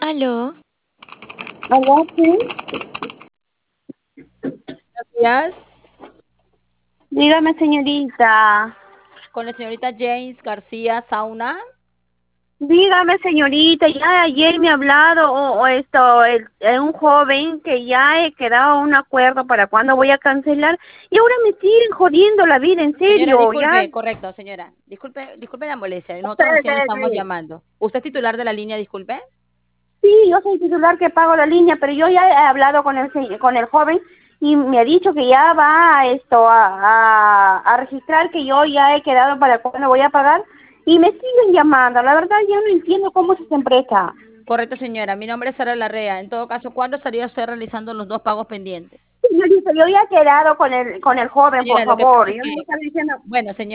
Aló, ¿Aló? Sí. Días Dígame, señorita. con la señorita James García Sauna. Dígame, señorita. Ya ayer me ha hablado un joven que ya he quedado un acuerdo para cuándo voy a cancelar y ahora me siguen jodiendo la vida, en Señora, serio. Ya, disculpe, correcto, señora. Disculpe la molestia. Nosotros recién le estamos espérate. llamando. ¿Usted es titular de la línea, disculpe? Sí, yo soy titular que pago la línea, pero yo ya he hablado con con el joven y me ha dicho que ya va a registrar que yo ya he quedado para cuándo voy a pagar y me siguen llamando. La verdad, ya no entiendo cómo es esta empresa. Correcto, señora. Mi nombre es Sara Larrea. En todo caso, ¿cuándo estaría usted realizando los dos pagos pendientes? Señorita, yo ya he quedado con con el joven, por Señora, lo que pasa favor. es Yo no que, me estaba diciendo, bueno, señora.